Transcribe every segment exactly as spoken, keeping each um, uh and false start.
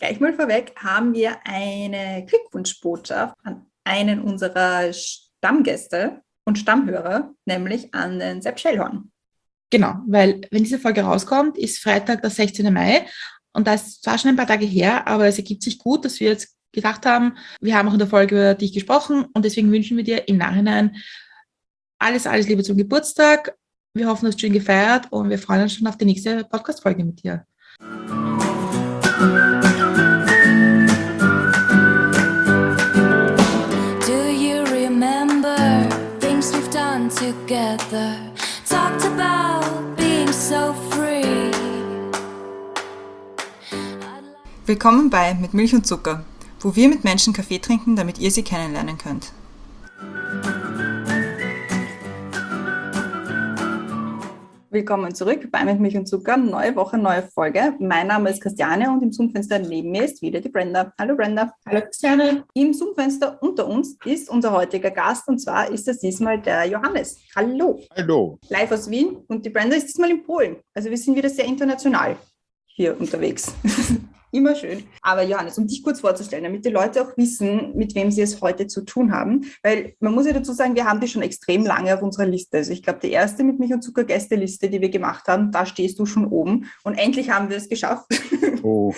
Gleich mal vorweg haben wir eine Glückwunschbotschaft an einen unserer Stammgäste und Stammhörer, nämlich an den Sepp Schellhorn. Genau, weil wenn diese Folge rauskommt, ist Freitag, der sechzehnten Mai und da ist zwar schon ein paar Tage her, aber es ergibt sich gut, dass wir jetzt gedacht haben, wir haben auch in der Folge über dich gesprochen und deswegen wünschen wir dir im Nachhinein alles, alles Liebe zum Geburtstag. Wir hoffen, du hast schön gefeiert und wir freuen uns schon auf die nächste Podcast-Folge mit dir. Do you remember things we've done together? Talked about being so free. Willkommen bei Mit Milch und Zucker, wo wir mit Menschen Kaffee trinken, damit ihr sie kennenlernen könnt. Willkommen zurück bei Mit Milch und Zucker, neue Woche, neue Folge. Mein Name ist Christiane und im Zoom-Fenster neben mir ist wieder die Brenda. Hallo Brenda. Hallo Christiane. Im Zoom-Fenster unter uns ist unser heutiger Gast und zwar ist das diesmal der Johannes. Hallo. Hallo. Live aus Wien und die Brenda ist diesmal in Polen. Also wir sind wieder sehr international hier unterwegs. Immer schön. Aber Johannes, um dich kurz vorzustellen, damit die Leute auch wissen, mit wem sie es heute zu tun haben, weil man muss ja dazu sagen, wir haben dich schon extrem lange auf unserer Liste. Also ich glaube, die erste Mit Milch und Zucker Gästeliste, die wir gemacht haben, da stehst du schon oben und endlich haben wir es geschafft. Oh.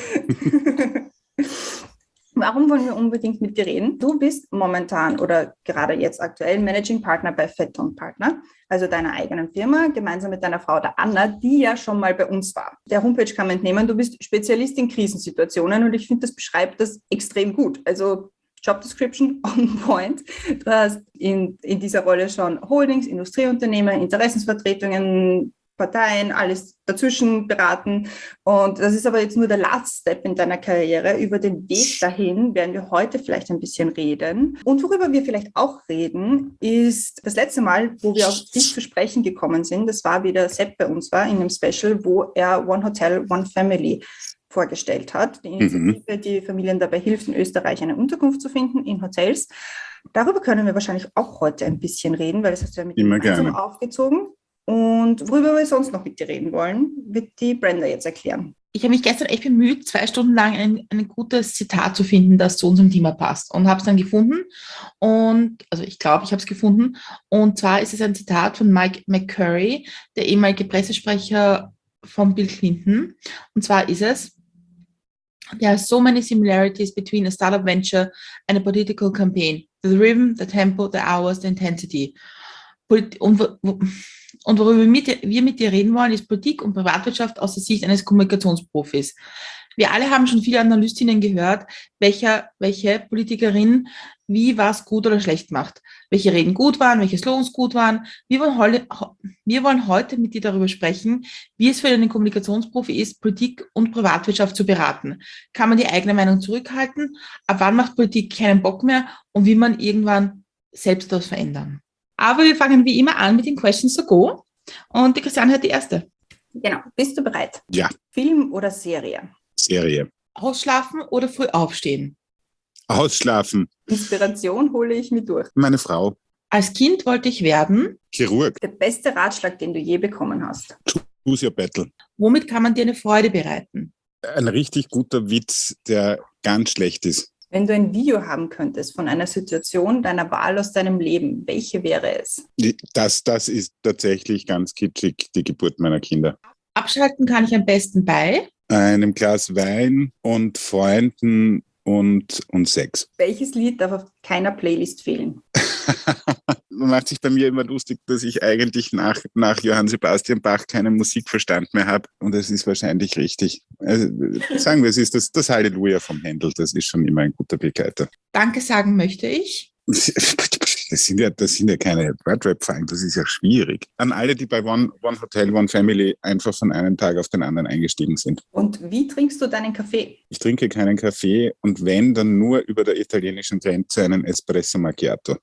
Warum wollen wir unbedingt mit dir reden? Du bist momentan oder gerade jetzt aktuell Managing Partner bei Fetton Partner, also deiner eigenen Firma, gemeinsam mit deiner Frau, der Anna, die ja schon mal bei uns war. Der Homepage kann man entnehmen, du bist Spezialist in Krisensituationen und ich finde, das beschreibt das extrem gut. Also Job Description on point. Du hast in, in dieser Rolle schon Holdings, Industrieunternehmen, Interessensvertretungen, Parteien, alles dazwischen beraten. Und das ist aber jetzt nur der Last Step in deiner Karriere. Über den Weg dahin werden wir heute vielleicht ein bisschen reden. Und worüber wir vielleicht auch reden, ist das letzte Mal, wo wir auf dich zu sprechen gekommen sind. Das war, wie der Sepp bei uns war, in einem Special, wo er One Hotel, One Family vorgestellt hat. Die Initiative, mhm. die Familien dabei hilft, in Österreich eine Unterkunft zu finden in Hotels. Darüber können wir wahrscheinlich auch heute ein bisschen reden, weil das hast du ja mit ihm gemeinsam aufgezogen. Und worüber wir sonst noch mit dir reden wollen, wird die Brenda jetzt erklären. Ich habe mich gestern echt bemüht, zwei Stunden lang ein, ein gutes Zitat zu finden, das zu unserem Thema passt. Und habe es dann gefunden. Und, also ich glaube, ich habe es gefunden. Und zwar ist es ein Zitat von Mike McCurry, der ehemalige Pressesprecher von Bill Clinton. Und zwar ist es: There are so many similarities between a startup venture and a political campaign. The rhythm, the tempo, the hours, the intensity. Und, und worüber wir mit dir reden wollen, ist Politik und Privatwirtschaft aus der Sicht eines Kommunikationsprofis. Wir alle haben schon viele Analystinnen gehört, welcher, welche Politikerin wie was gut oder schlecht macht. Welche Reden gut waren, welche Slogans gut waren. Wir wollen, heute, wir wollen heute mit dir darüber sprechen, wie es für einen Kommunikationsprofi ist, Politik und Privatwirtschaft zu beraten. Kann man die eigene Meinung zurückhalten? Ab wann macht Politik keinen Bock mehr? Und wie man irgendwann selbst das verändern? Aber wir fangen wie immer an mit den Questions to go. Und die Christiane hat die erste. Genau. Bist du bereit? Ja. Film oder Serie? Serie. Ausschlafen oder früh aufstehen? Ausschlafen. Inspiration hole ich mir durch. Meine Frau. Als Kind wollte ich werden? Chirurg. Der beste Ratschlag, den du je bekommen hast? Choose your battle. Womit kann man dir eine Freude bereiten? Ein richtig guter Witz, der ganz schlecht ist. Wenn du ein Video haben könntest von einer Situation deiner Wahl aus deinem Leben, welche wäre es? Das, das ist tatsächlich ganz kitschig, die Geburt meiner Kinder. Abschalten kann ich am besten bei? Einem Glas Wein und Freunden und, und Sex. Welches Lied darf auf keiner Playlist fehlen? Man macht sich bei mir immer lustig, dass ich eigentlich nach, nach Johann Sebastian Bach keinen Musikverstand mehr habe. Und das ist wahrscheinlich richtig. Also, sagen wir, es ist das, das Halleluja vom Händel. Das ist schon immer ein guter Begleiter. Danke sagen möchte ich. Das sind ja, das sind ja keine Wordrap-Fragen, das ist ja schwierig. An alle, die bei One, One Hotel, One Family einfach von einem Tag auf den anderen eingestiegen sind. Und wie trinkst du deinen Kaffee? Ich trinke keinen Kaffee und wenn, dann nur über der italienischen Grenze einen Espresso Macchiato.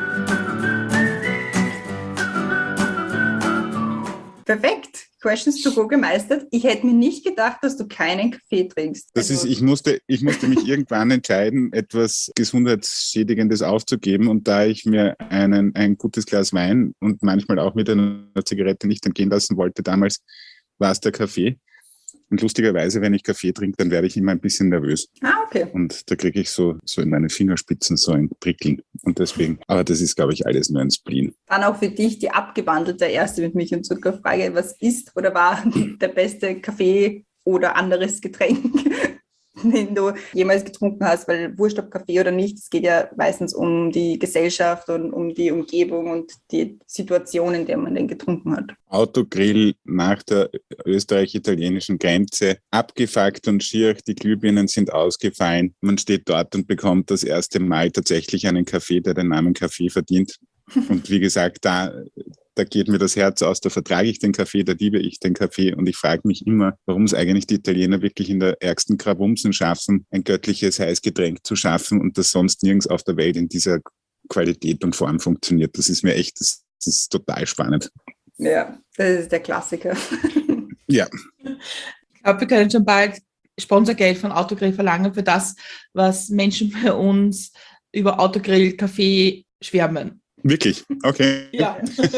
Perfekt. Questions to go gemeistert. Ich hätte mir nicht gedacht, dass du keinen Kaffee trinkst. Das also. ist, ich musste, ich musste mich irgendwann entscheiden, etwas Gesundheitsschädigendes aufzugeben. Und da ich mir einen, ein gutes Glas Wein und manchmal auch mit einer Zigarette nicht entgehen lassen wollte, damals war es der Kaffee. Und lustigerweise, wenn ich Kaffee trinke, dann werde ich immer ein bisschen nervös. Ah, okay. Und da kriege ich so, so in meine Fingerspitzen so ein Prickeln. Und deswegen, aber das ist, glaube ich, alles nur ein Spleen. Dann auch für dich die abgewandelte erste mit Milch und Zuckerfrage. Was ist oder war der beste Kaffee oder anderes Getränk, den du jemals getrunken hast? Weil wurscht ob Kaffee oder nicht, es geht ja meistens um die Gesellschaft und um die Umgebung und die Situation, in der man den getrunken hat. Autogrill nach der österreich-italienischen Grenze, abgefuckt und schier, die Glühbirnen sind ausgefallen. Man steht dort und bekommt das erste Mal tatsächlich einen Kaffee, der den Namen Kaffee verdient. Und wie gesagt, da, da geht mir das Herz aus, da vertrage ich den Kaffee, da liebe ich den Kaffee und ich frage mich immer, warum es eigentlich die Italiener wirklich in der ärgsten Krawumsen schaffen, ein göttliches Heißgetränk zu schaffen und das sonst nirgends auf der Welt in dieser Qualität und Form funktioniert. Das ist mir echt, das, das ist total spannend. Ja, das ist der Klassiker. Ja. Ich glaube, wir können schon bald Sponsorgeld von Autogrill verlangen für das, was Menschen bei uns über Autogrill Kaffee schwärmen. Wirklich? Okay. Ja.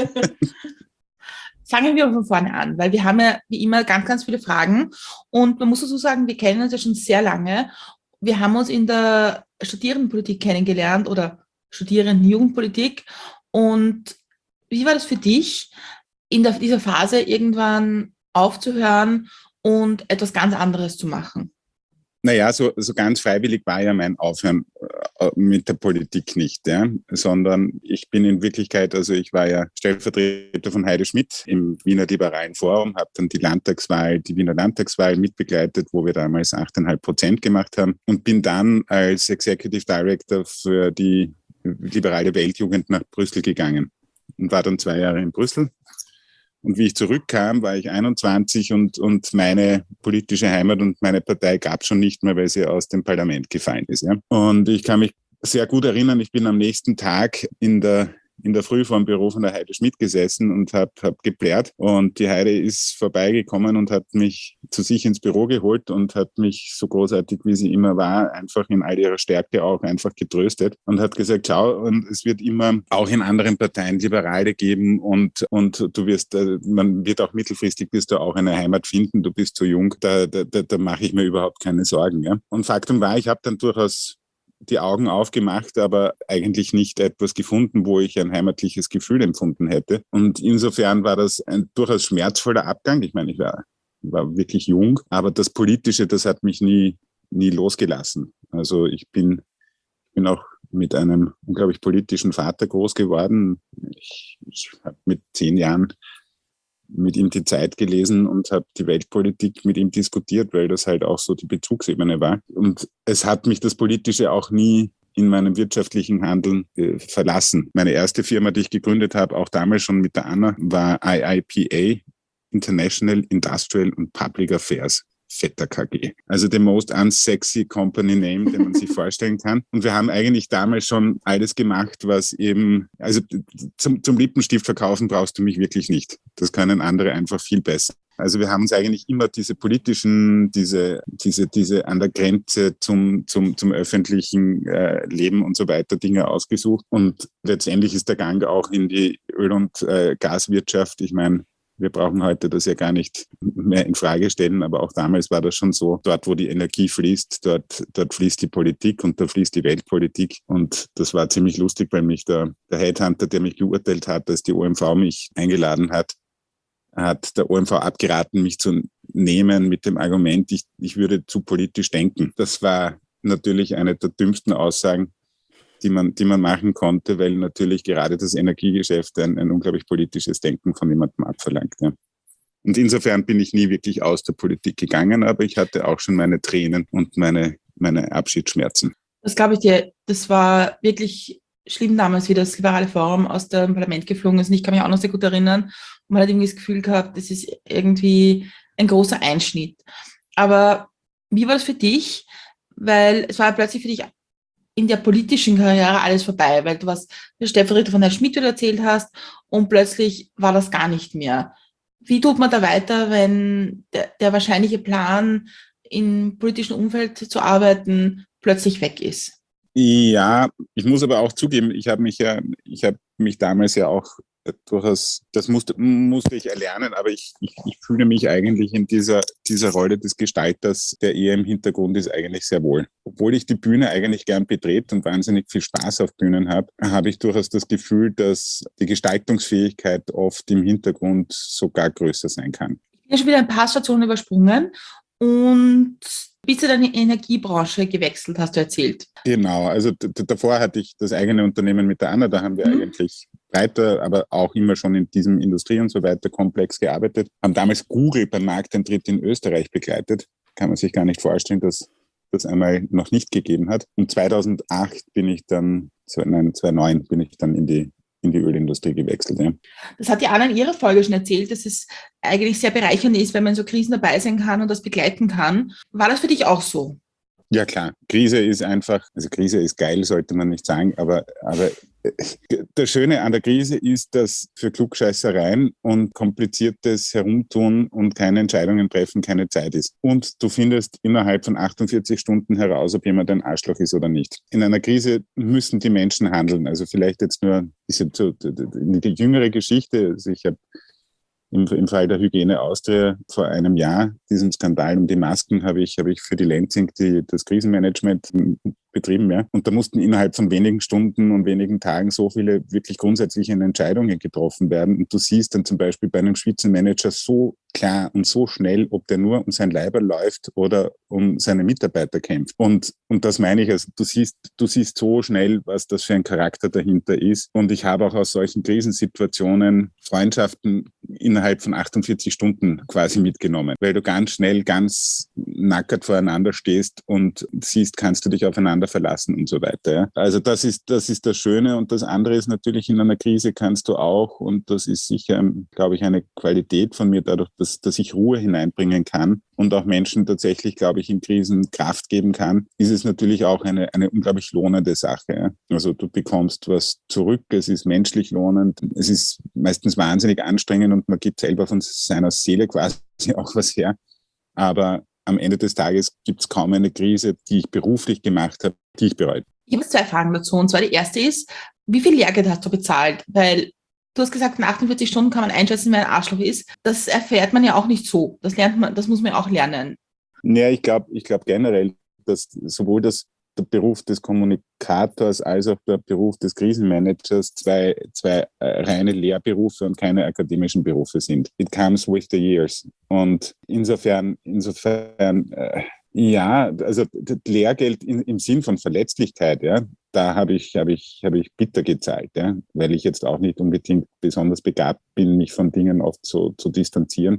Fangen wir von vorne an, weil wir haben ja wie immer ganz, ganz viele Fragen und man muss dazu sagen, wir kennen uns ja schon sehr lange. Wir haben uns in der Studierendenpolitik kennengelernt oder Studierenden-Jugendpolitik und wie war das für dich, in der, dieser Phase irgendwann aufzuhören und etwas ganz anderes zu machen? Naja, so, so ganz freiwillig war ja mein Aufhören äh, mit der Politik nicht, ja, sondern ich bin in Wirklichkeit, also ich war ja Stellvertreter von Heide Schmidt im Wiener Liberalen Forum, habe dann die Landtagswahl, die Wiener Landtagswahl mitbegleitet, wo wir damals acht Komma fünf Prozent gemacht haben und bin dann als Executive Director für die liberale Weltjugend nach Brüssel gegangen und war dann zwei Jahre in Brüssel. Und wie ich zurückkam, war ich einundzwanzig und, und meine politische Heimat und meine Partei gab es schon nicht mehr, weil sie aus dem Parlament gefallen ist. Ja. Und ich kann mich sehr gut erinnern, ich bin am nächsten Tag in der in der Früh vor dem Büro von der Heide Schmidt gesessen und habe hab geplärt. Und die Heide ist vorbeigekommen und hat mich zu sich ins Büro geholt und hat mich, so großartig wie sie immer war, einfach in all ihrer Stärke auch einfach getröstet und hat gesagt, schau, und es wird immer auch in anderen Parteien Liberale geben und, und du wirst, man wird auch mittelfristig wirst du auch eine Heimat finden, du bist zu jung, da, da, da, da mache ich mir überhaupt keine Sorgen. Ja. Und Faktum war, ich habe dann durchaus die Augen aufgemacht, aber eigentlich nicht etwas gefunden, wo ich ein heimatliches Gefühl empfunden hätte. Und insofern war das ein durchaus schmerzvoller Abgang. Ich meine, ich war, war wirklich jung, aber das Politische, das hat mich nie, nie losgelassen. Also ich bin, bin auch mit einem unglaublich politischen Vater groß geworden. Ich, ich habe mit zehn Jahren mit ihm die Zeit gelesen und habe die Weltpolitik mit ihm diskutiert, weil das halt auch so die Bezugsebene war. Und es hat mich das Politische auch nie in meinem wirtschaftlichen Handeln äh, verlassen. Meine erste Firma, die ich gegründet habe, auch damals schon mit der Anna, war I I P A, International Industrial and Public Affairs. Vetter K G. Also the most unsexy company name, den man sich vorstellen kann. Und wir haben eigentlich damals schon alles gemacht, was eben, also zum, zum Lippenstift verkaufen brauchst du mich wirklich nicht. Das können andere einfach viel besser. Also wir haben uns eigentlich immer diese politischen, diese, diese, diese an der Grenze zum, zum, zum öffentlichen äh, Leben und so weiter Dinge ausgesucht. Und letztendlich ist der Gang auch in die Öl- und äh, Gaswirtschaft. Ich meine, wir brauchen heute das ja gar nicht mehr in Frage stellen, aber auch damals war das schon so. Dort, wo die Energie fließt, dort, dort fließt die Politik und da fließt die Weltpolitik. Und das war ziemlich lustig, weil mich der, der Headhunter, der mich geurteilt hat, als die O M V mich eingeladen hat, hat der O M V abgeraten, mich zu nehmen mit dem Argument, ich, ich würde zu politisch denken. Das war natürlich eine der dümmsten Aussagen, die man, die man machen konnte, weil natürlich gerade das Energiegeschäft ein, ein unglaublich politisches Denken von jemandem abverlangt. Ja. Und insofern bin ich nie wirklich aus der Politik gegangen, aber ich hatte auch schon meine Tränen und meine, meine Abschiedsschmerzen. Das glaube ich dir, das war wirklich schlimm damals, wie das liberale Forum aus dem Parlament geflogen ist. Und ich kann mich auch noch sehr gut erinnern. Und man hat irgendwie das Gefühl gehabt, das ist irgendwie ein großer Einschnitt. Aber wie war das für dich? Weil es war plötzlich für dich in der politischen Karriere alles vorbei, weil du warst der Stellvertreter von Herrn Schmidt, wie du erzählt hast, und plötzlich war das gar nicht mehr. Wie tut man da weiter, wenn der, der wahrscheinliche Plan, im politischen Umfeld zu arbeiten, plötzlich weg ist? Ja, ich muss aber auch zugeben, ich habe mich ja, ich habe mich damals ja auch durchaus, das musste, musste ich erlernen, aber ich, ich, ich fühle mich eigentlich in dieser, dieser Rolle des Gestalters, der eher im Hintergrund ist, eigentlich sehr wohl. Obwohl ich die Bühne eigentlich gern betrete und wahnsinnig viel Spaß auf Bühnen habe, habe ich durchaus das Gefühl, dass die Gestaltungsfähigkeit oft im Hintergrund sogar größer sein kann. Ich bin ja schon wieder ein paar Stationen übersprungen und bis du deine Energiebranche gewechselt, hast du erzählt. Genau, also d- d- davor hatte ich das eigene Unternehmen mit der Anna, da haben wir mhm. eigentlich breiter, aber auch immer schon in diesem Industrie- und so weiter Komplex gearbeitet. Haben damals Google beim Markteintritt in Österreich begleitet. Kann man sich gar nicht vorstellen, dass das einmal noch nicht gegeben hat. Und zweitausendacht bin ich dann, nein, zweitausendneun bin ich dann in die in die Ölindustrie gewechselt. Ja. Das hat die Anna in ihrer Folge schon erzählt, dass es eigentlich sehr bereichernd ist, wenn man in so Krisen dabei sein kann und das begleiten kann. War das für dich auch so? Ja klar, Krise ist einfach, also Krise ist geil, sollte man nicht sagen, aber, aber das Schöne an der Krise ist, dass für Klugscheißereien und kompliziertes Herumtun und keine Entscheidungen treffen keine Zeit ist. Und du findest innerhalb von achtundvierzig Stunden heraus, ob jemand ein Arschloch ist oder nicht. In einer Krise müssen die Menschen handeln. Also vielleicht jetzt nur diese, die jüngere Geschichte. Also ich habe Im, Im Fall der Hygiene Austria vor einem Jahr, diesem Skandal um die Masken, habe ich, habe ich für die Lenzing die, das Krisenmanagement betrieben. Ja. Und da mussten innerhalb von wenigen Stunden und wenigen Tagen so viele wirklich grundsätzliche Entscheidungen getroffen werden. Und du siehst dann zum Beispiel bei einem Spitzenmanager so klar und so schnell, ob der nur um sein Leiber läuft oder um seine Mitarbeiter kämpft. Und, und das meine ich, also du siehst, du siehst so schnell, was das für ein Charakter dahinter ist. Und ich habe auch aus solchen Krisensituationen Freundschaften innerhalb von achtundvierzig Stunden quasi mitgenommen, weil du ganz schnell, ganz nackert voreinander stehst und siehst, kannst du dich aufeinander verlassen und so weiter. Ja. Also das ist, das ist das Schöne. Und das andere ist natürlich, in einer Krise kannst du auch, und das ist sicher, glaube ich, eine Qualität von mir, dadurch, dass, dass ich Ruhe hineinbringen kann und auch Menschen tatsächlich, glaube ich, in Krisen Kraft geben kann, ist es natürlich auch eine, eine unglaublich lohnende Sache. Ja. Also du bekommst was zurück, es ist menschlich lohnend, es ist meistens wahnsinnig anstrengend und man gibt selber von seiner Seele quasi auch was her. Aber am Ende des Tages gibt es kaum eine Krise, die ich beruflich gemacht habe, die ich bereue. Ich habe jetzt zwei Fragen dazu. Und zwar die erste ist, wie viel Lehrgeld hast du bezahlt? Weil du hast gesagt, in achtundvierzig Stunden kann man einschätzen, wer ein Arschloch ist. Das erfährt man ja auch nicht so. Das lernt man, das muss man ja auch lernen. Ja, ich glaube ich glaub generell, dass sowohl das der Beruf des Kommunikators als auch der Beruf des Krisenmanagers zwei, zwei äh, reine Lehrberufe und keine akademischen Berufe sind. It comes with the years. Und insofern, insofern äh, ja, also das Lehrgeld in, im Sinn von Verletzlichkeit, ja, da habe ich, habe ich, habe ich bitter gezahlt, ja, weil ich jetzt auch nicht unbedingt besonders begabt bin, mich von Dingen oft so zu distanzieren.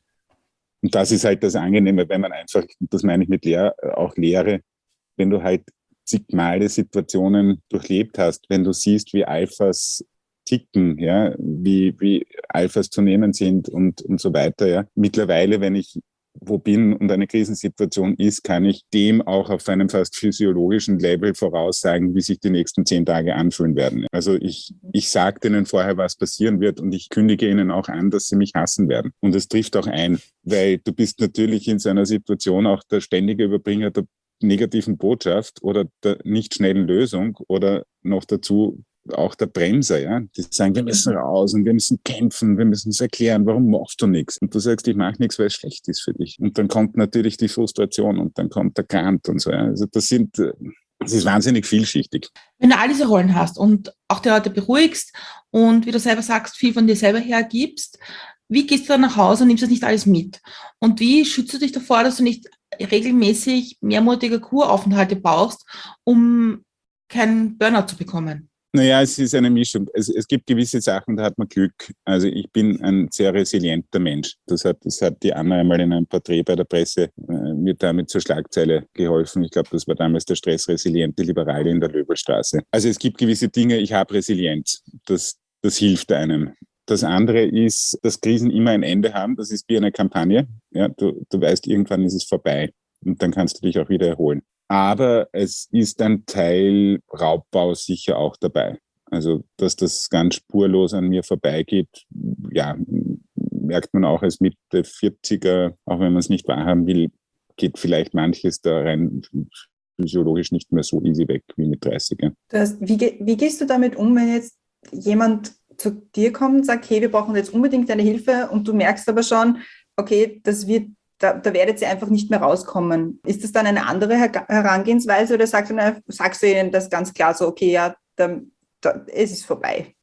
Und das ist halt das Angenehme, wenn man einfach, das meine ich mit Lehr, auch Lehre, wenn du halt zigmale Situationen durchlebt hast, wenn du siehst, wie Alphas ticken, ja, wie, wie Alphas zu nehmen sind und, und so weiter, ja. Mittlerweile, wenn ich wo bin und eine Krisensituation ist, kann ich dem auch auf einem fast physiologischen Level voraussagen, wie sich die nächsten zehn Tage anfühlen werden. Also ich, ich sage denen vorher, was passieren wird und ich kündige ihnen auch an, dass sie mich hassen werden. Und es trifft auch ein, weil du bist natürlich in so einer Situation auch der ständige Überbringer der negativen Botschaft oder der nicht schnellen Lösung oder noch dazu auch der Bremser, ja, die sagen, wir müssen raus und wir müssen kämpfen, wir müssen es erklären, warum machst du nichts? Und du sagst, ich mache nichts, weil es schlecht ist für dich. Und dann kommt natürlich die Frustration und dann kommt der Kant und so. Ja. Also das sind, das ist wahnsinnig vielschichtig. Wenn du all diese Rollen hast und auch die Leute beruhigst und wie du selber sagst, viel von dir selber hergibst, wie gehst du dann nach Hause und nimmst das nicht alles mit? Und wie schützt du dich davor, dass du nicht regelmäßig mehrmonatige Kuraufenthalte brauchst, um keinen Burnout zu bekommen? Naja, es ist eine Mischung. Es, es gibt gewisse Sachen, da hat man Glück. Also ich bin ein sehr resilienter Mensch. Das hat, das hat die Anna einmal in einem Porträt bei der Presse äh, mir damit zur Schlagzeile geholfen. Ich glaube, das war damals der stressresiliente Liberale in der Löbelstraße. Also es gibt gewisse Dinge, ich habe Resilienz. Das, das hilft einem. Das andere ist, dass Krisen immer ein Ende haben. Das ist wie eine Kampagne. Ja, du, du weißt, irgendwann ist es vorbei und dann kannst du dich auch wieder erholen. Aber es ist ein Teil Raubbau sicher auch dabei. Also, dass das ganz spurlos an mir vorbeigeht, ja, merkt man auch als Mitte vierziger, auch wenn man es nicht wahrhaben will, geht vielleicht manches da rein physiologisch nicht mehr so easy weg wie mit dreißiger. Das, wie, wie gehst du damit um, wenn jetzt jemand zu dir kommt und sagt, hey, wir brauchen jetzt unbedingt deine Hilfe und du merkst aber schon, okay, das wird, da, da werdet ihr einfach nicht mehr rauskommen. Ist das dann eine andere Her- Herangehensweise oder sagst du, na, sagst du ihnen das ganz klar so, okay, ja, da, da, es ist vorbei?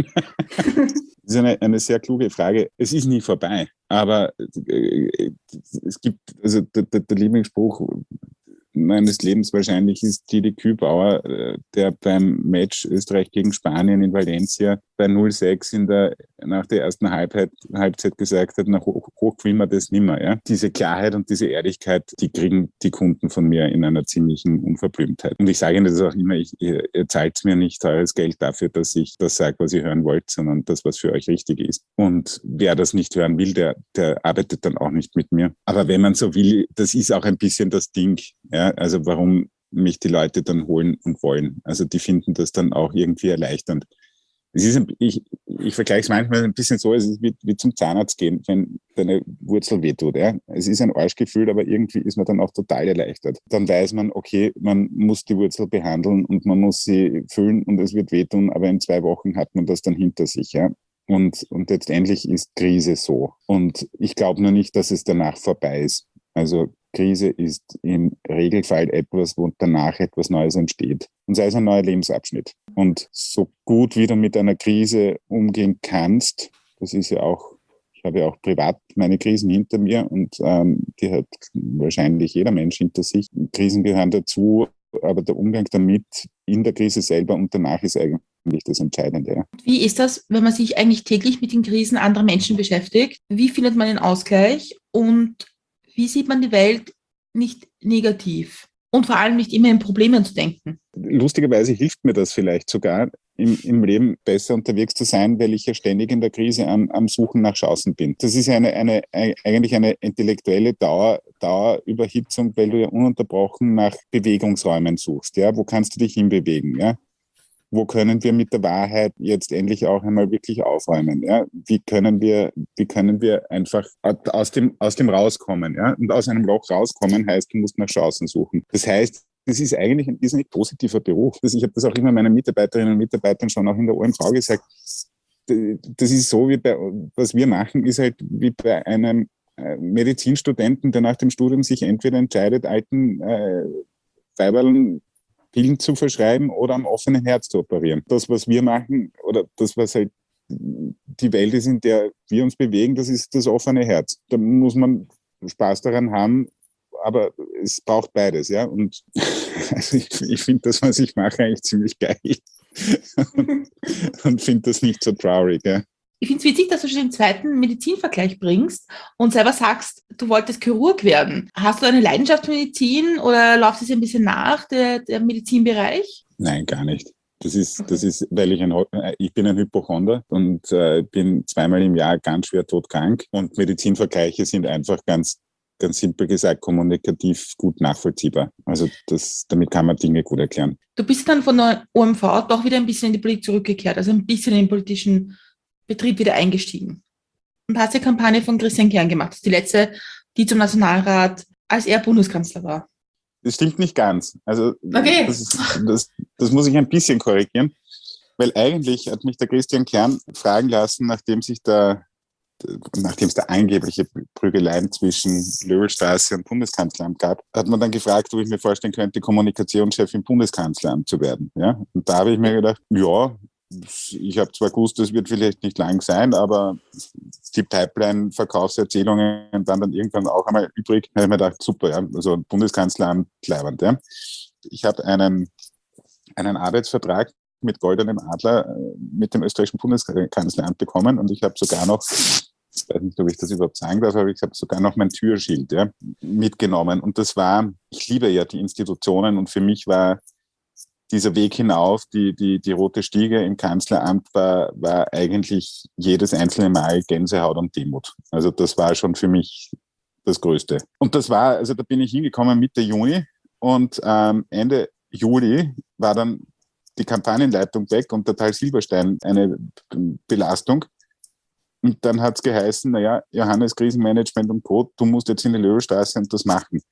Das ist eine, eine sehr kluge Frage. Es ist nie vorbei, aber äh, es gibt, also der, der, der Lieblingsspruch meines Lebens wahrscheinlich ist Didi Kübauer, äh, der beim Match Österreich gegen Spanien in Valencia bei null sechs in der, nach der ersten Halbzeit, Halbzeit gesagt hat, nach hoch, hoch will man das nimmer. Ja? Diese Klarheit und diese Ehrlichkeit, die kriegen die Kunden von mir in einer ziemlichen Unverblümtheit. Und ich sage Ihnen das auch immer, ich, ihr, ihr zahlt mir nicht teures Geld dafür, dass ich das sage, was ihr hören wollt, sondern das, was für euch richtig ist. Und wer das nicht hören will, der, der arbeitet dann auch nicht mit mir. Aber wenn man so will, das ist auch ein bisschen das Ding. Ja? Also warum mich die Leute dann holen und wollen. Also die finden das dann auch irgendwie erleichternd. Es ist ein, ich, ich vergleiche es manchmal ein bisschen so, es ist wie, wie zum Zahnarzt gehen, wenn deine Wurzel wehtut. Ja? Es ist ein Arschgefühl, aber irgendwie ist man dann auch total erleichtert. Dann weiß man, okay, man muss die Wurzel behandeln und man muss sie füllen und es wird wehtun, aber in zwei Wochen hat man das dann hinter sich. Ja? Und, und letztendlich ist Krise so. Und ich glaube nur nicht, dass es danach vorbei ist. Also Krise ist im Regelfall etwas, wo danach etwas Neues entsteht. Und sei es ein neuer Lebensabschnitt. Und so gut wie du mit einer Krise umgehen kannst, das ist ja auch, ich habe ja auch privat meine Krisen hinter mir und ähm, die hat wahrscheinlich jeder Mensch hinter sich. Krisen gehören dazu, aber der Umgang damit in der Krise selber und danach ist eigentlich das Entscheidende. Ja. Wie ist das, wenn man sich eigentlich täglich mit den Krisen anderer Menschen beschäftigt? Wie findet man den Ausgleich und wie sieht man die Welt nicht negativ und vor allem nicht immer in Problemen zu denken? Lustigerweise hilft mir das vielleicht sogar, im, im Leben besser unterwegs zu sein, weil ich ja ständig in der Krise am, am Suchen nach Chancen bin. Das ist eine, eine, eigentlich eine intellektuelle Dauer, Dauerüberhitzung, weil du ja ununterbrochen nach Bewegungsräumen suchst. Ja? Wo kannst du dich hinbewegen? Ja? Wo können wir mit der Wahrheit jetzt endlich auch einmal wirklich aufräumen? Ja? Wie können wir, wie können wir einfach aus dem, aus dem rauskommen? Ja? Und aus einem Loch rauskommen heißt, du musst nach Chancen suchen. Das heißt, das ist eigentlich ein irrsinnig positiver Beruf. Ich habe das auch immer meinen Mitarbeiterinnen und Mitarbeitern schon auch in der O M V gesagt. Das ist so, wie bei, was wir machen, ist halt wie bei einem Medizinstudenten, der nach dem Studium sich entweder entscheidet, alten äh, Weiberln Pillen zu verschreiben oder am offenen Herz zu operieren. Das, was wir machen, oder das, was halt die Welt ist, in der wir uns bewegen, das ist das offene Herz. Da muss man Spaß daran haben, aber es braucht beides. Ja? Und also ich, ich finde das, was ich mache, eigentlich ziemlich geil. und und finde das nicht so traurig. Ja? Ich finde es witzig, dass du schon den zweiten Medizinvergleich bringst und selber sagst, du wolltest Chirurg werden. Hast du eine Leidenschaft für Medizin oder läuft es ein bisschen nach, der, der Medizinbereich? Nein, gar nicht. Das ist, das ist, weil ich ein, ich bin ein Hypochonder und äh, bin zweimal im Jahr ganz schwer todkrank und Medizinvergleiche sind einfach ganz, ganz simpel gesagt kommunikativ gut nachvollziehbar. Also das, damit kann man Dinge gut erklären. Du bist dann von der O M V doch wieder ein bisschen in die Politik zurückgekehrt, also ein bisschen in den politischen Betrieb wieder eingestiegen. Und hast die Kampagne von Christian Kern gemacht. Das ist die letzte, die zum Nationalrat, als er Bundeskanzler war. Das stimmt nicht ganz. Also okay. das, ist, das, das muss ich ein bisschen korrigieren, weil eigentlich hat mich der Christian Kern fragen lassen, nachdem sich da, nachdem es da angebliche Prügeleien zwischen Löwenstraße und Bundeskanzleramt gab, hat man dann gefragt, ob ich mir vorstellen könnte, Kommunikationschef im Bundeskanzleramt zu werden. Ja? Und da habe ich mir gedacht, ja, ich habe zwar gewusst, das wird vielleicht nicht lang sein, aber die Pipeline-Verkaufserzählungen waren dann irgendwann auch einmal übrig. Da habe ich mir gedacht, super, ja, also Bundeskanzleramt, leibend. Ja. Ich habe einen, einen Arbeitsvertrag mit goldenem Adler mit dem österreichischen Bundeskanzleramt bekommen und ich habe sogar noch, ich weiß nicht, ob ich das überhaupt sagen darf, aber ich habe sogar noch mein Türschild ja, mitgenommen. Und das war, ich liebe ja die Institutionen und für mich war dieser Weg hinauf, die, die, die rote Stiege im Kanzleramt war, war eigentlich jedes einzelne Mal Gänsehaut und Demut. Also das war schon für mich das Größte. Und das war, also da bin ich hingekommen Mitte Juni und ähm, Ende Juli war dann die Kampagnenleitung weg und der Tal Silberstein eine Belastung. Und dann hat es geheißen, naja, Johannes, Krisenmanagement und Co., du musst jetzt in die Löwenstraße und das machen.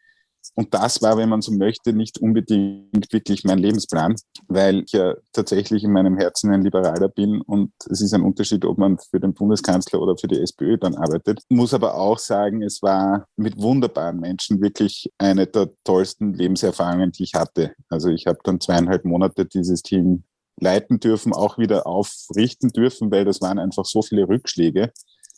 Und das war, wenn man so möchte, nicht unbedingt wirklich mein Lebensplan, weil ich ja tatsächlich in meinem Herzen ein Liberaler bin und es ist ein Unterschied, ob man für den Bundeskanzler oder für die SPÖ dann arbeitet. Ich muss aber auch sagen, es war mit wunderbaren Menschen wirklich eine der tollsten Lebenserfahrungen, die ich hatte. Also ich habe dann zweieinhalb Monate dieses Team leiten dürfen, auch wieder aufrichten dürfen, weil das waren einfach so viele Rückschläge.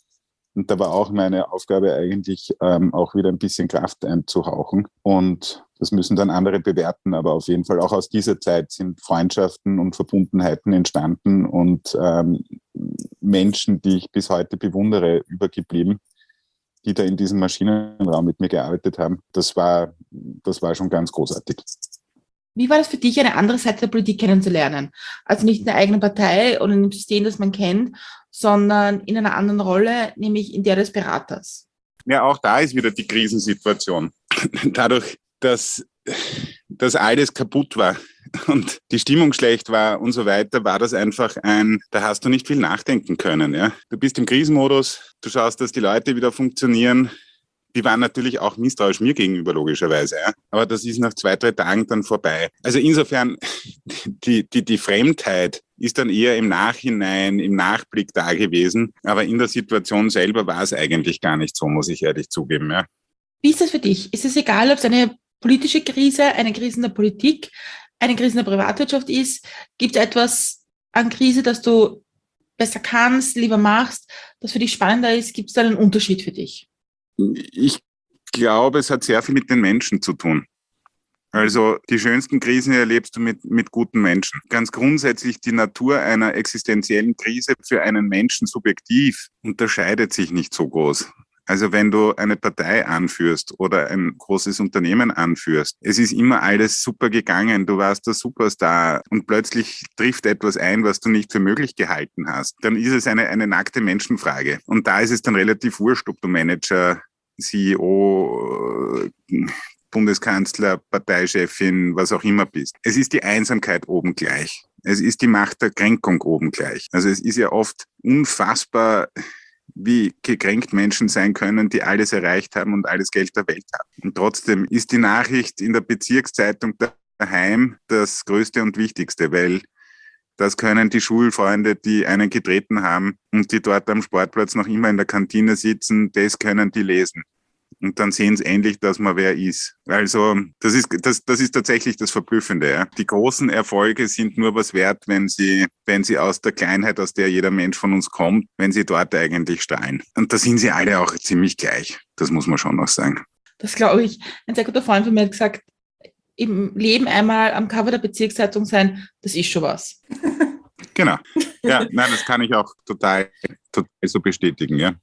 Und da war auch meine Aufgabe eigentlich, ähm, auch wieder ein bisschen Kraft einzuhauchen. Und das müssen dann andere bewerten. Aber auf jeden Fall auch aus dieser Zeit sind Freundschaften und Verbundenheiten entstanden und ähm, Menschen, die ich bis heute bewundere, übergeblieben, die da in diesem Maschinenraum mit mir gearbeitet haben. Das war, das war schon ganz großartig. Wie war das für dich, eine andere Seite der Politik kennenzulernen? Also nicht in der eigenen Partei oder in dem System, das man kennt, sondern in einer anderen Rolle, nämlich in der des Beraters. Ja, auch da ist wieder die Krisensituation. Dadurch, dass, dass alles kaputt war und die Stimmung schlecht war und so weiter, war das einfach ein, da hast du nicht viel nachdenken können. Ja? Du bist im Krisenmodus, du schaust, dass die Leute wieder funktionieren. Die waren natürlich auch misstrauisch mir gegenüber, logischerweise. Ja. Aber das ist nach zwei, drei Tagen dann vorbei. Also insofern, die, die, die Fremdheit ist dann eher im Nachhinein, im Nachblick da gewesen. Aber in der Situation selber war es eigentlich gar nicht so, muss ich ehrlich zugeben. Ja. Wie ist das für dich? Ist es egal, ob es eine politische Krise, eine Krise in der Politik, eine Krise in der Privatwirtschaft ist? Gibt es etwas an Krise, das du besser kannst, lieber machst, das für dich spannender ist? Gibt es da einen Unterschied für dich? Ich glaube, es hat sehr viel mit den Menschen zu tun. Also die schönsten Krisen erlebst du mit, mit guten Menschen. Ganz grundsätzlich die Natur einer existenziellen Krise für einen Menschen subjektiv unterscheidet sich nicht so groß. Also wenn du eine Partei anführst oder ein großes Unternehmen anführst, es ist immer alles super gegangen, du warst der Superstar und plötzlich trifft etwas ein, was du nicht für möglich gehalten hast. Dann ist es eine, eine nackte Menschenfrage. Und da ist es dann relativ wurscht, ob du Manager, C E O, Bundeskanzler, Parteichefin, was auch immer bist. Es ist die Einsamkeit oben gleich. Es ist die Macht der Kränkung oben gleich. Also es ist ja oft unfassbar, wie gekränkt Menschen sein können, die alles erreicht haben und alles Geld der Welt haben. Und trotzdem ist die Nachricht in der Bezirkszeitung daheim das Größte und Wichtigste, weil das können die Schulfreunde, die einen getreten haben und die dort am Sportplatz noch immer in der Kantine sitzen, das können die lesen. Und dann sehen sie endlich, dass man wer ist. Also das ist, das, das ist tatsächlich das Verblüffende. Ja. Die großen Erfolge sind nur was wert, wenn sie, wenn sie aus der Kleinheit, aus der jeder Mensch von uns kommt, wenn sie dort eigentlich strahlen. Und da sind sie alle auch ziemlich gleich. Das muss man schon noch sagen. Das glaube ich. Ein sehr guter Freund von mir hat gesagt, im Leben einmal am Cover der Bezirkszeitung sein, das ist schon was. Genau. Ja, nein, das kann ich auch total, total so bestätigen, ja.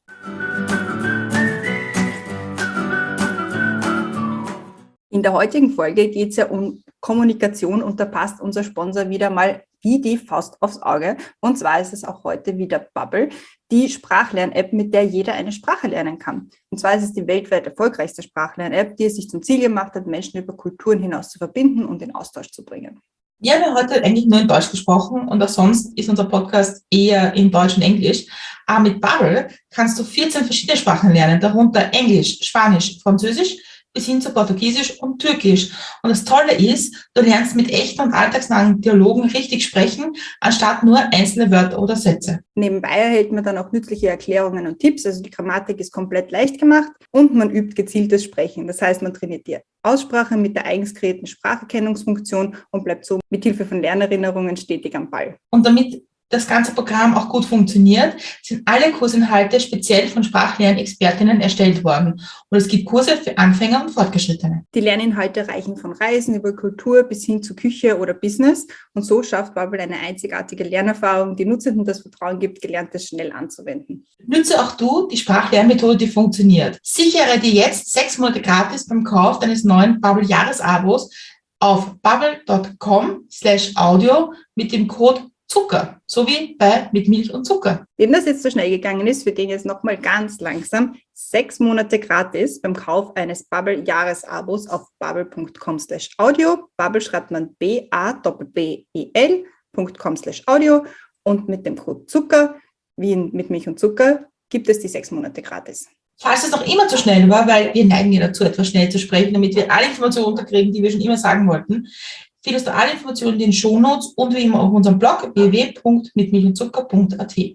In der heutigen Folge geht es ja um Kommunikation und da passt unser Sponsor wieder mal wie die Faust aufs Auge. Und zwar ist es auch heute wieder Babbel, die Sprachlern-App, mit der jeder eine Sprache lernen kann. Und zwar ist es die weltweit erfolgreichste Sprachlern-App, die es sich zum Ziel gemacht hat, Menschen über Kulturen hinaus zu verbinden und in Austausch zu bringen. Wir haben ja heute eigentlich nur in Deutsch gesprochen und auch sonst ist unser Podcast eher in Deutsch und Englisch. Aber mit Babbel kannst du vierzehn verschiedene Sprachen lernen, darunter Englisch, Spanisch, Französisch, bis hin zu Portugiesisch und Türkisch. Und das Tolle ist, du lernst mit echten und alltagsnahen Dialogen richtig sprechen, anstatt nur einzelne Wörter oder Sätze. Nebenbei erhält man dann auch nützliche Erklärungen und Tipps, also die Grammatik ist komplett leicht gemacht und man übt gezieltes Sprechen. Das heißt, man trainiert die Aussprache mit der eigens kreierten Spracherkennungsfunktion und bleibt so mit Hilfe von Lernerinnerungen stetig am Ball. Und damit das ganze Programm auch gut funktioniert, sind alle Kursinhalte speziell von Sprachlernexpertinnen erstellt worden. Und es gibt Kurse für Anfänger und Fortgeschrittene. Die Lerninhalte reichen von Reisen über Kultur bis hin zu Küche oder Business. Und so schafft Babbel eine einzigartige Lernerfahrung, die Nutzenden das Vertrauen gibt, Gelerntes schnell anzuwenden. Nütze auch du die Sprachlernmethode, die funktioniert. Sichere dir jetzt sechs Monate gratis beim Kauf deines neuen Babbel-Jahresabos auf babbel.com slash audio mit dem Code Zucker, so wie bei mit Milch und Zucker. Wem das jetzt so schnell gegangen ist, für den jetzt nochmal ganz langsam sechs Monate gratis beim Kauf eines Babbel-Jahresabos auf babbel.com slash audio. Babbel schreibt man b a b b e l punkt com slash audio und mit dem Code Zucker, wie in mit Milch und Zucker, gibt es die sechs Monate gratis. falls es noch immer zu schnell war, weil wir neigen ja dazu, etwas schnell zu sprechen, damit wir alle Informationen unterkriegen, die wir schon immer sagen wollten, findest du alle Informationen in den Shownotes und wie immer auf unserem Blog w w w punkt mit milch und zucker punkt a t.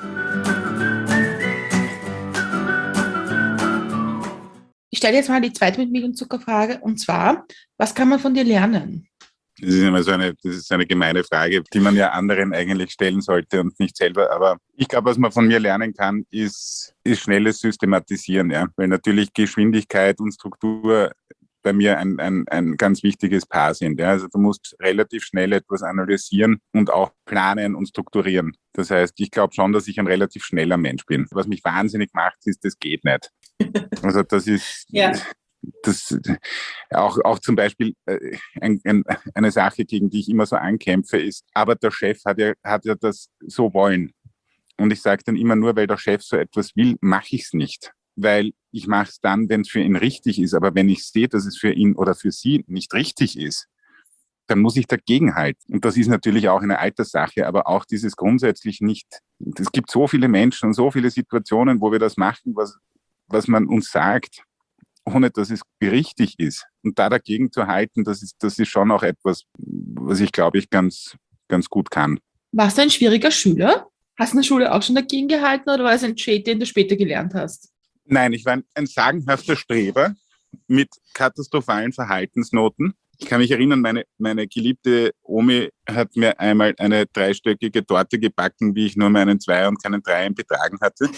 Ich stelle jetzt mal die zweite mit Milch und Zucker Frage, und zwar, was kann man von dir lernen? Das ist immer so eine, das ist eine gemeine Frage, die man ja anderen eigentlich stellen sollte und nicht selber. Aber ich glaube, was man von mir lernen kann, ist, ist schnelles Systematisieren. Ja? Weil natürlich Geschwindigkeit und Struktur bei mir ein, ein, ein ganz wichtiges Paar sind. Ja? Also du musst relativ schnell etwas analysieren und auch planen und strukturieren. Das heißt, ich glaube schon, dass ich ein relativ schneller Mensch bin. Was mich wahnsinnig macht, ist, das geht nicht. Also das ist... Ja. Das auch, auch zum Beispiel äh, ein, ein, eine Sache, gegen die ich immer so ankämpfe, ist, aber der Chef hat ja, hat ja das so wollen. Und ich sage dann immer, nur weil der Chef so etwas will, mache ich es nicht. Weil ich mache es dann, wenn es für ihn richtig ist. Aber wenn ich sehe, dass es für ihn oder für sie nicht richtig ist, dann muss ich dagegen halten. Und das ist natürlich auch eine Alterssache, aber auch dieses grundsätzlich nicht. Es gibt so viele Menschen und so viele Situationen, wo wir das machen, was, was man uns sagt, ohne dass es richtig ist. Und da dagegen zu halten, das ist, das ist schon auch etwas, was ich, glaube ich, ganz, ganz gut kann. Warst du ein schwieriger Schüler? Hast du in der Schule auch schon dagegen gehalten oder war es ein Trait, den du später gelernt hast? Nein, ich war ein, ein sagenhafter Streber mit katastrophalen Verhaltensnoten. Ich kann mich erinnern, meine, meine geliebte Omi hat mir einmal eine dreistöckige Torte gebacken, wie ich nur meinen Zweier und keinen Dreier betragen hatte.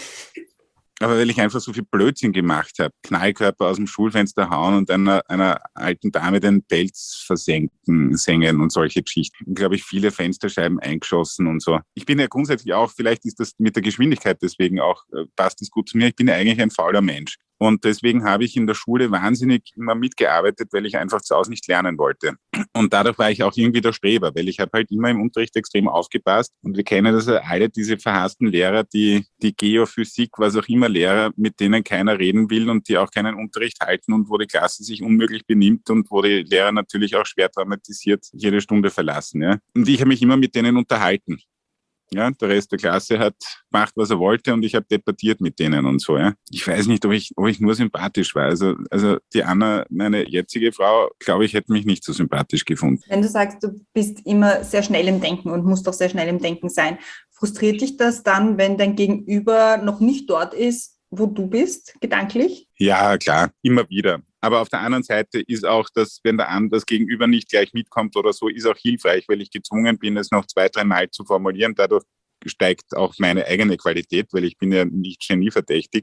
Aber weil ich einfach so viel Blödsinn gemacht habe, Knallkörper aus dem Schulfenster hauen und einer, einer alten Dame den Pelz versenken, sengen und solche Geschichten. Glaube ich, viele Fensterscheiben eingeschossen und so. Ich bin ja grundsätzlich auch, vielleicht ist das mit der Geschwindigkeit deswegen auch, passt das gut zu mir, ich bin ja eigentlich ein fauler Mensch. Und deswegen habe ich in der Schule wahnsinnig immer mitgearbeitet, weil ich einfach zu Hause nicht lernen wollte. Und dadurch war ich auch irgendwie der Streber, weil ich habe halt immer im Unterricht extrem aufgepasst. Und wir kennen das ja alle, diese verhassten Lehrer, die die Geophysik, was auch immer Lehrer, mit denen keiner reden will und die auch keinen Unterricht halten und wo die Klasse sich unmöglich benimmt und wo die Lehrer natürlich auch schwer traumatisiert jede Stunde verlassen. Ja. Und ich habe mich immer mit denen unterhalten. Ja, der Rest der Klasse hat gemacht, was er wollte und ich habe debattiert mit denen und so. Ja. Ich weiß nicht, ob ich, ob ich nur sympathisch war. Also, also die Anna, meine jetzige Frau, glaube ich, hätte mich nicht so sympathisch gefunden. Wenn du sagst, du bist immer sehr schnell im Denken und musst auch sehr schnell im Denken sein, frustriert dich das dann, wenn dein Gegenüber noch nicht dort ist, wo du bist, gedanklich? Ja, klar, immer wieder. Aber auf der anderen Seite ist auch, dass wenn der andere das Gegenüber nicht gleich mitkommt oder so, ist auch hilfreich, weil ich gezwungen bin, es noch zwei, drei Mal zu formulieren. Dadurch steigt auch meine eigene Qualität, weil ich bin ja nicht genieverdächtig.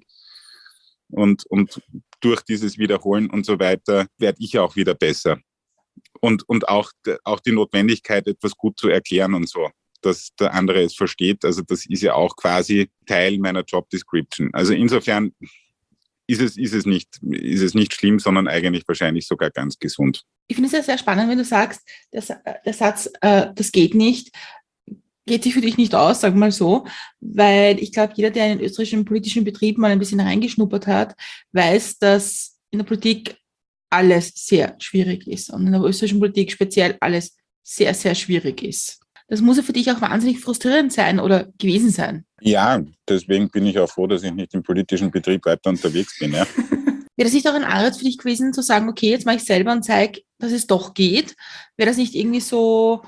Und, und durch dieses Wiederholen und so weiter werde ich auch wieder besser. Und, und auch, auch die Notwendigkeit, etwas gut zu erklären und so, dass der andere es versteht. Also das ist ja auch quasi Teil meiner Job Description. Also insofern ist es, ist es nicht, ist es nicht schlimm, sondern eigentlich wahrscheinlich sogar ganz gesund. Ich finde es ja sehr spannend, wenn du sagst, der, der Satz, äh, das geht nicht, geht sich für dich nicht aus, sag mal so, weil ich glaube, jeder, der in den österreichischen politischen Betrieb mal ein bisschen reingeschnuppert hat, weiß, dass in der Politik alles sehr schwierig ist und in der österreichischen Politik speziell alles sehr, sehr schwierig ist. Das muss ja für dich auch wahnsinnig frustrierend sein oder gewesen sein. Ja, deswegen bin ich auch froh, dass ich nicht im politischen Betrieb weiter unterwegs bin. Ja. Wäre das nicht auch ein Anreiz für dich gewesen, zu sagen, okay, jetzt mache ich selber und zeige, dass es doch geht? Wäre das nicht irgendwie so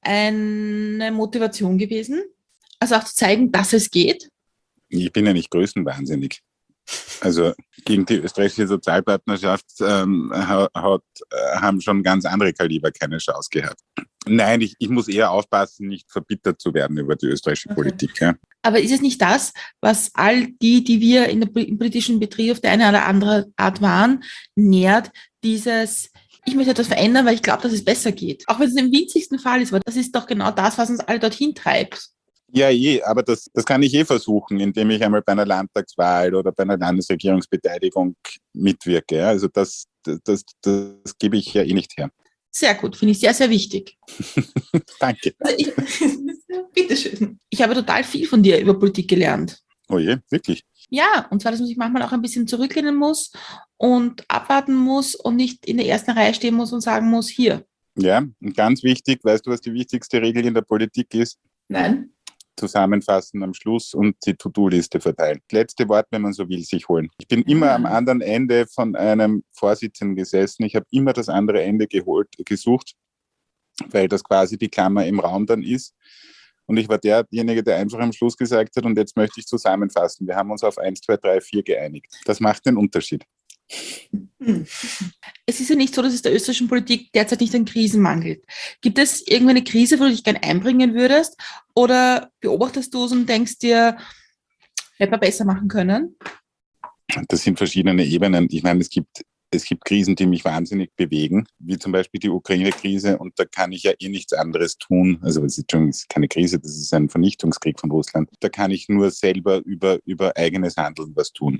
eine Motivation gewesen? Also auch zu zeigen, dass es geht? Ich bin ja nicht größenwahnsinnig. Also gegen die österreichische Sozialpartnerschaft ähm, hat, äh, haben schon ganz andere Kaliber keine Chance gehabt. Nein, ich, ich muss eher aufpassen, nicht verbittert zu werden über die österreichische okay. Politik. Ja. Aber ist es nicht das, was all die, die wir in der, im politischen Betrieb auf der eine oder andere Art waren, nährt, dieses, ich möchte etwas verändern, weil ich glaube, dass es besser geht. Auch wenn es im winzigsten Fall ist, aber das ist doch genau das, was uns alle dorthin treibt. Ja, je, aber das, das kann ich eh versuchen, indem ich einmal bei einer Landtagswahl oder bei einer Landesregierungsbeteiligung mitwirke. Ja. Also das, das, das, das gebe ich ja eh nicht her. Sehr gut, finde ich sehr, sehr wichtig. Danke. Also ich, bitteschön. Ich habe total viel von dir über Politik gelernt. Oh je, wirklich? Ja, und zwar, dass man sich manchmal auch ein bisschen zurücklehnen muss und abwarten muss und nicht in der ersten Reihe stehen muss und sagen muss, hier. Ja, und ganz wichtig, weißt du, was die wichtigste Regel in der Politik ist? Nein. zusammenfassen am Schluss und die To-Do-Liste verteilen. Das letzte Wort, wenn man so will, sich holen. Ich bin immer am anderen Ende von einem Vorsitzenden gesessen. Ich habe immer das andere Ende geholt, gesucht, weil das quasi die Klammer im Raum dann ist. Und ich war derjenige, der einfach am Schluss gesagt hat, und jetzt möchte ich zusammenfassen. Wir haben uns auf eins, zwei, drei, vier geeinigt. Das macht den Unterschied. Es ist ja nicht so, dass es der österreichischen Politik derzeit nicht an Krisen mangelt. Gibt es irgendeine Krise, wo du dich gerne einbringen würdest? Oder beobachtest du es und denkst dir, hätte man besser machen können? Das sind verschiedene Ebenen. Ich meine, es gibt, es gibt Krisen, die mich wahnsinnig bewegen, wie zum Beispiel die Ukraine-Krise. Und da kann ich ja eh nichts anderes tun. Also es ist schon keine Krise, das ist ein Vernichtungskrieg von Russland. Da kann ich nur selber über, über eigenes Handeln was tun.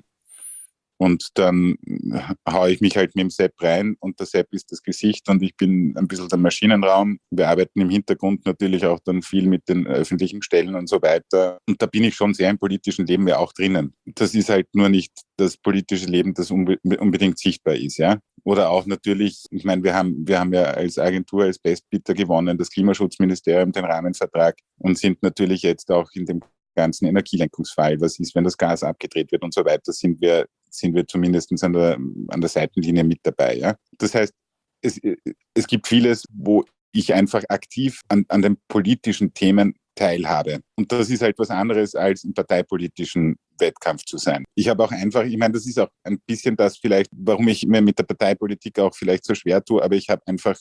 Und dann haue ich mich halt mit dem Sepp rein und der Sepp ist das Gesicht und ich bin ein bisschen der Maschinenraum. Wir arbeiten im Hintergrund natürlich auch dann viel mit den öffentlichen Stellen und so weiter. Und da bin ich schon sehr im politischen Leben ja auch drinnen. Das ist halt nur nicht das politische Leben, das unbe- unbedingt sichtbar ist, ja. Oder auch natürlich, ich meine, wir haben, wir haben ja als Agentur, als Bestbieter gewonnen, das Klimaschutzministerium, den Rahmenvertrag und sind natürlich jetzt auch in dem ganzen Energielenkungsfall, was ist, wenn das Gas abgedreht wird und so weiter, sind wir, sind wir zumindest an der, an der Seitenlinie mit dabei. Ja? Das heißt, es, es gibt vieles, wo ich einfach aktiv an, an den politischen Themen teilhabe. Und das ist halt was anderes, als im parteipolitischen Wettkampf zu sein. Ich habe auch einfach, ich meine, das ist auch ein bisschen das vielleicht, warum ich mir mit der Parteipolitik auch vielleicht so schwer tue, aber ich habe einfach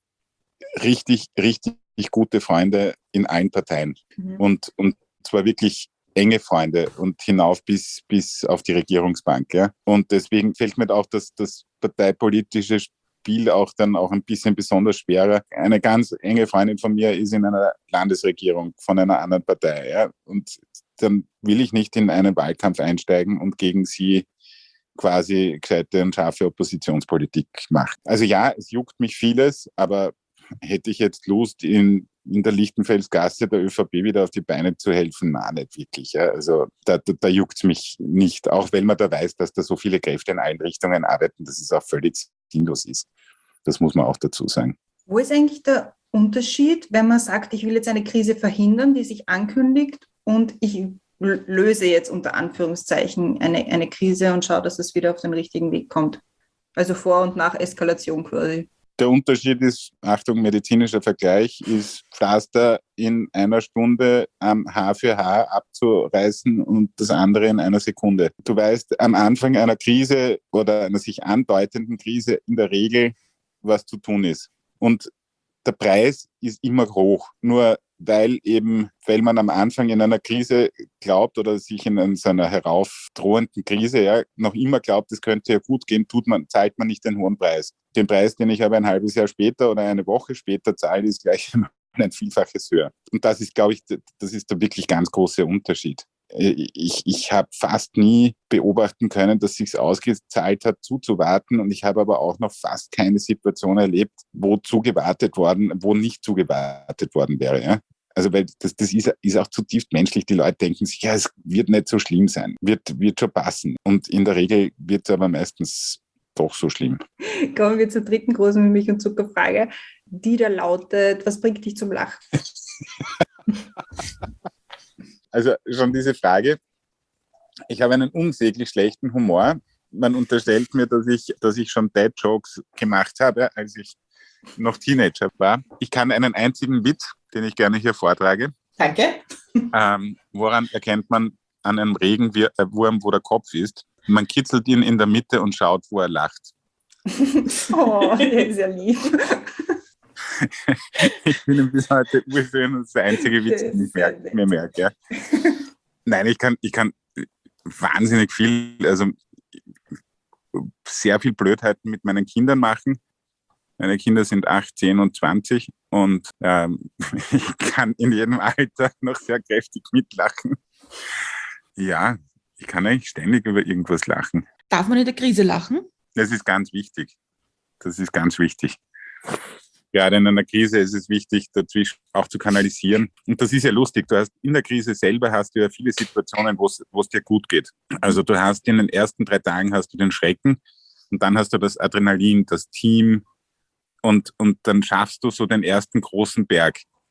richtig, richtig gute Freunde in allen Parteien. Mhm. Und, und zwar wirklich enge Freunde und hinauf bis, bis auf die Regierungsbank. Ja? Und deswegen fällt mir auch das, das parteipolitische Spiel auch dann auch ein bisschen besonders schwerer. Eine ganz enge Freundin von mir ist in einer Landesregierung von einer anderen Partei. Ja? Und dann will ich nicht in einen Wahlkampf einsteigen und gegen sie quasi gescheite und scharfe Oppositionspolitik machen. Also ja, es juckt mich vieles, aber hätte ich jetzt Lust, in, in der Lichtenfelsgasse der ÖVP wieder auf die Beine zu helfen? Nein, nicht wirklich. Ja. Also da, da, da juckt es mich nicht, auch wenn man da weiß, dass da so viele Kräfte in allen Richtungen arbeiten, dass es auch völlig sinnlos ist. Das muss man auch dazu sagen. Wo ist eigentlich der Unterschied, wenn man sagt, ich will jetzt eine Krise verhindern, die sich ankündigt und ich löse jetzt unter Anführungszeichen eine, eine Krise und schaue, dass es wieder auf den richtigen Weg kommt? Also vor und nach Eskalation quasi. Der Unterschied ist, Achtung, medizinischer Vergleich, ist Pflaster in einer Stunde ähm, Haar für Haar abzureißen und das andere in einer Sekunde. Du weißt am Anfang einer Krise oder einer sich andeutenden Krise in der Regel, was zu tun ist. Und der Preis ist immer hoch. Nur weil eben, weil man am Anfang in einer Krise glaubt oder sich in so einer heraufdrohenden Krise ja noch immer glaubt, es könnte ja gut gehen, tut man, zahlt man nicht den hohen Preis. Den Preis, den ich aber ein halbes Jahr später oder eine Woche später zahle, ist gleich ein Vielfaches höher. Und das ist, glaube ich, das ist der wirklich ganz große Unterschied. Ich, ich habe fast nie beobachten können, dass es sich ausgezahlt hat, zuzuwarten. Und ich habe aber auch noch fast keine Situation erlebt, wo zugewartet worden, wo nicht zugewartet worden wäre. Ja? Also weil das, das ist, ist auch zutiefst menschlich. Die Leute denken sich, ja, es wird nicht so schlimm sein, wird, wird schon passen. Und in der Regel wird es aber meistens doch so schlimm. Kommen wir zur dritten großen Milch- und Zuckerfrage, die da lautet, was bringt dich zum Lachen? Also schon diese Frage, ich habe einen unsäglich schlechten Humor. Man unterstellt mir, dass ich, dass ich schon Dad-Jokes gemacht habe, als ich noch Teenager war. Ich kann einen einzigen Witz, den ich gerne hier vortrage. Danke. Ähm, woran erkennt man an einem Regenwurm, wo der Kopf ist? Man kitzelt ihn in der Mitte und schaut, wo er lacht. Oh, der ist ja lieb. Ich finde ihn bis heute urschön und das ist der einzige Witz, den ich merke, mir merke. Ja. Nein, ich kann, ich kann wahnsinnig viel, also sehr viel Blödheiten mit meinen Kindern machen. Meine Kinder sind acht, zehn und zwanzig und ähm, ich kann in jedem Alter noch sehr kräftig mitlachen. Ja, ich kann eigentlich ständig über irgendwas lachen. Darf man in der Krise lachen? Das ist ganz wichtig. Das ist ganz wichtig. Gerade in einer Krise ist es wichtig, dazwischen auch zu kanalisieren. Und das ist ja lustig. Du hast in der Krise selber hast du ja viele Situationen, wo es dir gut geht. Also du hast in den ersten drei Tagen hast du den Schrecken und dann hast du das Adrenalin, das Team und, und dann schaffst du so den ersten großen Berg.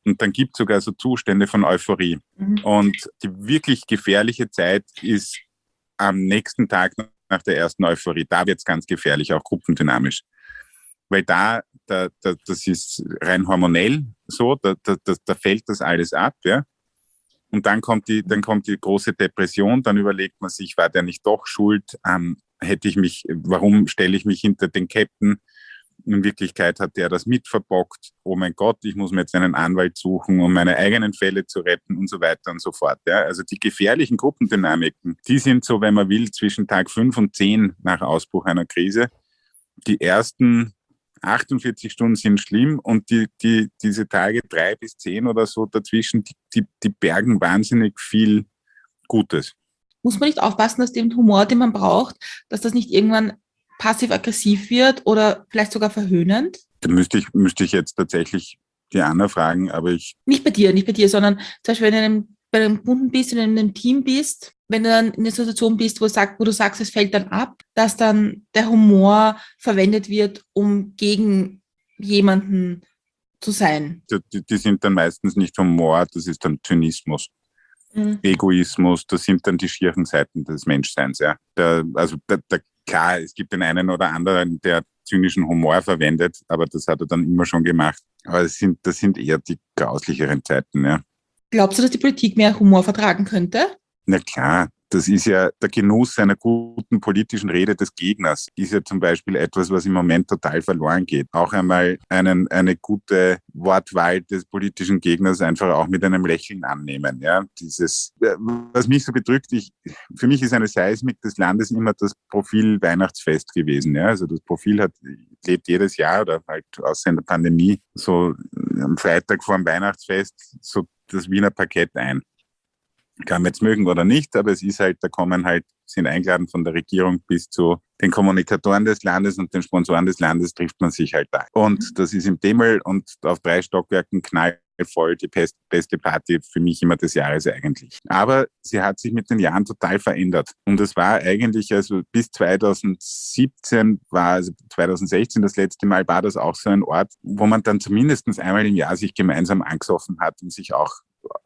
Und dann gibt es sogar so Zustände von Euphorie. Mhm. Und die wirklich gefährliche Zeit ist am nächsten Tag nach der ersten Euphorie. Da wird es ganz gefährlich, auch gruppendynamisch. Weil da, da, da, das ist rein hormonell so, da, da, da fällt das alles ab, ja. Und dann kommt die, dann kommt die große Depression, dann überlegt man sich, war der nicht doch schuld? Ähm, hätte ich mich, warum stelle ich mich hinter den Captain? In Wirklichkeit hat der das mitverbockt. Oh mein Gott, ich muss mir jetzt einen Anwalt suchen, um meine eigenen Fälle zu retten und so weiter und so fort. Ja, also die gefährlichen Gruppendynamiken, die sind so, wenn man will, zwischen Tag fünf und zehn nach Ausbruch einer Krise. Die ersten achtundvierzig Stunden sind schlimm und die, die, diese Tage drei bis zehn oder so dazwischen, die, die, die bergen wahnsinnig viel Gutes. Muss man nicht aufpassen, dass dem Humor, den man braucht, dass das nicht irgendwann passiv-aggressiv wird oder vielleicht sogar verhöhnend? Da müsste ich, müsste ich jetzt tatsächlich die Anna fragen, aber ich... Nicht bei dir, nicht bei dir, sondern zum Beispiel, wenn du in einem, bei einem Kunden bist, in einem Team bist, wenn du dann in einer Situation bist, wo, sag, wo du sagst, es fällt dann ab, dass dann der Humor verwendet wird, um gegen jemanden zu sein. Die, die sind dann meistens nicht Humor, das ist dann Zynismus. Mhm. Egoismus, das sind dann die schieren Seiten des Menschseins. Ja. Der, also der, der, klar, es gibt den einen oder anderen, der zynischen Humor verwendet, aber das hat er dann immer schon gemacht. Aber das sind, das sind eher die grauslicheren Zeiten. Ja. Glaubst du, dass die Politik mehr Humor vertragen könnte? Na klar, das ist ja der Genuss einer guten politischen Rede des Gegners, ist ja zum Beispiel etwas, was im Moment total verloren geht. Auch einmal einen, eine gute Wortwahl des politischen Gegners einfach auch mit einem Lächeln annehmen. Ja, dieses, was mich so bedrückt, ich, für mich ist eine Seismik des Landes immer das Profil Weihnachtsfest gewesen. Ja, also das Profil hat, lebt jedes Jahr oder halt außer in der Pandemie so am Freitag vor dem Weihnachtsfest so das Wiener Parkett ein. Kann man jetzt mögen oder nicht, aber es ist halt, da kommen halt, sind eingeladen von der Regierung bis zu den Kommunikatoren des Landes und den Sponsoren des Landes trifft man sich halt da. Und das ist im Demmel und auf drei Stockwerken knallvoll die beste Party für mich immer des Jahres eigentlich. Aber sie hat sich mit den Jahren total verändert. Und es war eigentlich, also bis zweitausendsiebzehn war, also zweitausendsechzehn das letzte Mal, war das auch so ein Ort, wo man dann zumindest einmal im Jahr sich gemeinsam angesoffen hat und sich auch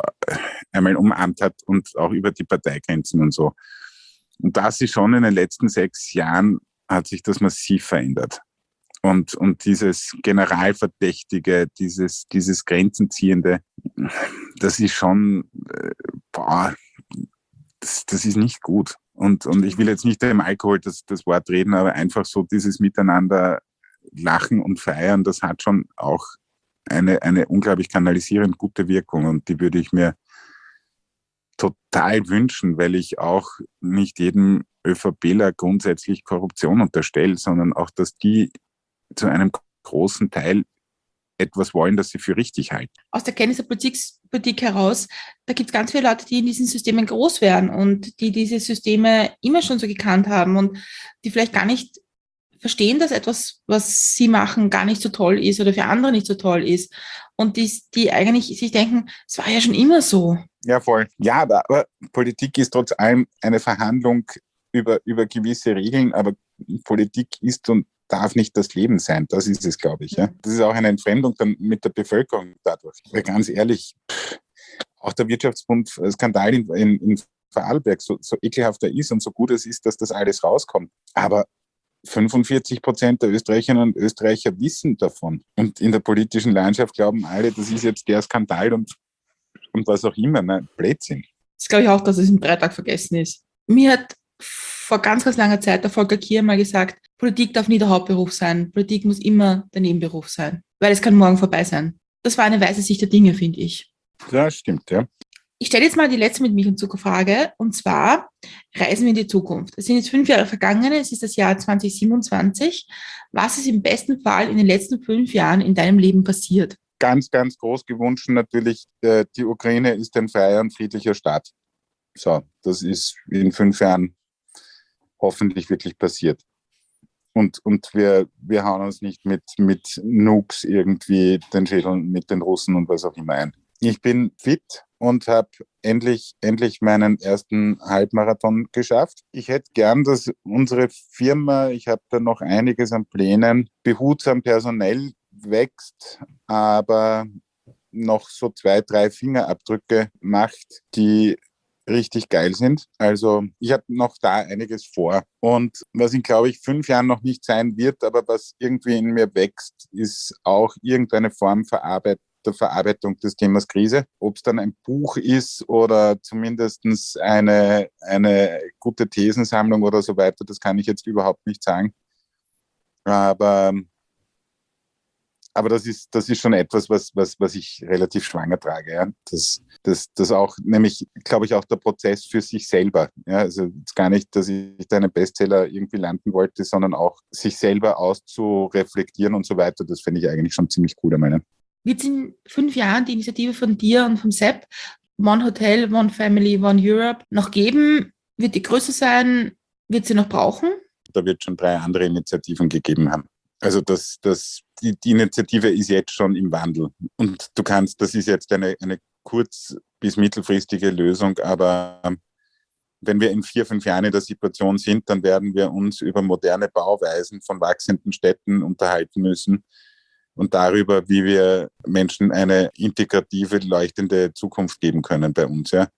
einmal umarmt hat und auch über die Parteigrenzen und so. Und das ist schon in den letzten sechs Jahren hat sich das massiv verändert. Und, und dieses Generalverdächtige, dieses, dieses Grenzenziehende, das ist schon, boah, das, das ist nicht gut. Und, und ich will jetzt nicht dem Alkohol das, das Wort reden, aber einfach so dieses Miteinander lachen und feiern, das hat schon auch eine, eine unglaublich kanalisierend gute Wirkung und die würde ich mir total wünschen, weil ich auch nicht jedem ÖVPler grundsätzlich Korruption unterstelle, sondern auch, dass die zu einem großen Teil etwas wollen, das sie für richtig halten. Aus der Kenntnis der Politik, Politik heraus, da gibt es ganz viele Leute, die in diesen Systemen groß werden und die diese Systeme immer schon so gekannt haben und die vielleicht gar nicht verstehen, dass etwas, was sie machen, gar nicht so toll ist oder für andere nicht so toll ist. Und die, die eigentlich sich denken, es war ja schon immer so. Ja, voll. Ja, aber, aber Politik ist trotz allem eine Verhandlung über, über gewisse Regeln, aber Politik ist und darf nicht das Leben sein. Das ist es, glaube ich. Ja. Das ist auch eine Entfremdung dann mit der Bevölkerung dadurch. Weil ganz ehrlich, auch der Wirtschaftsbund-Skandal in, in, in Vorarlberg, so, so ekelhaft er ist und so gut es ist, dass das alles rauskommt. Aber fünfundvierzig Prozent der Österreicherinnen und Österreicher wissen davon. Und in der politischen Landschaft glauben alle, das ist jetzt der Skandal und, und was auch immer. Nein, Blödsinn. Das glaube ich auch, dass es im Dreitag vergessen ist. Mir hat vor ganz, ganz langer Zeit der Volker Kier mal gesagt, Politik darf nie der Hauptberuf sein. Politik muss immer der Nebenberuf sein, weil es kann morgen vorbei sein. Das war eine weise Sicht der Dinge, finde ich. Ja, stimmt, ja. Ich stelle jetzt mal die letzte mit mich und Zucker-Frage, und zwar reisen wir in die Zukunft. Es sind jetzt fünf Jahre vergangen, es ist das Jahr zwanzig siebenundzwanzig. Was ist im besten Fall in den letzten fünf Jahren in deinem Leben passiert? Ganz, ganz groß gewünscht natürlich, äh, die Ukraine ist ein freier und friedlicher Staat. So, das ist in fünf Jahren hoffentlich wirklich passiert. Und, und wir, wir hauen uns nicht mit, mit Nukes irgendwie den Schädel mit den Russen und was auch immer ein. Ich bin fit und habe endlich, endlich meinen ersten Halbmarathon geschafft. Ich hätte gern, dass unsere Firma, ich habe da noch einiges an Plänen, behutsam personell wächst, aber noch so zwei, drei Fingerabdrücke macht, die richtig geil sind. Also ich habe noch da einiges vor. Und was in, glaube ich, fünf Jahren noch nicht sein wird, aber was irgendwie in mir wächst, ist auch irgendeine Form Verarbeit der Verarbeitung des Themas Krise. Ob es dann ein Buch ist oder zumindest eine, eine gute Thesensammlung oder so weiter, das kann ich jetzt überhaupt nicht sagen. Aber Aber das ist, das ist schon etwas, was, was, was ich relativ schwanger trage. Ja. Das, das, das auch, nämlich, glaube ich, auch der Prozess für sich selber. Ja. Also jetzt gar nicht, dass ich da einen Bestseller irgendwie landen wollte, sondern auch sich selber auszureflektieren und so weiter. Das finde ich eigentlich schon ziemlich cool, ich meine. Wird es in fünf Jahren die Initiative von dir und vom Sepp, One Hotel, One Family, One Europe, noch geben? Wird die größer sein? Wird sie noch brauchen? Da wird schon drei andere Initiativen gegeben haben. Also das, das, die, die Initiative ist jetzt schon im Wandel. Und du kannst, das ist jetzt eine, eine kurz- bis mittelfristige Lösung, aber wenn wir in vier, fünf Jahren in der Situation sind, dann werden wir uns über moderne Bauweisen von wachsenden Städten unterhalten müssen und darüber, wie wir Menschen eine integrative, leuchtende Zukunft geben können bei uns. Ja.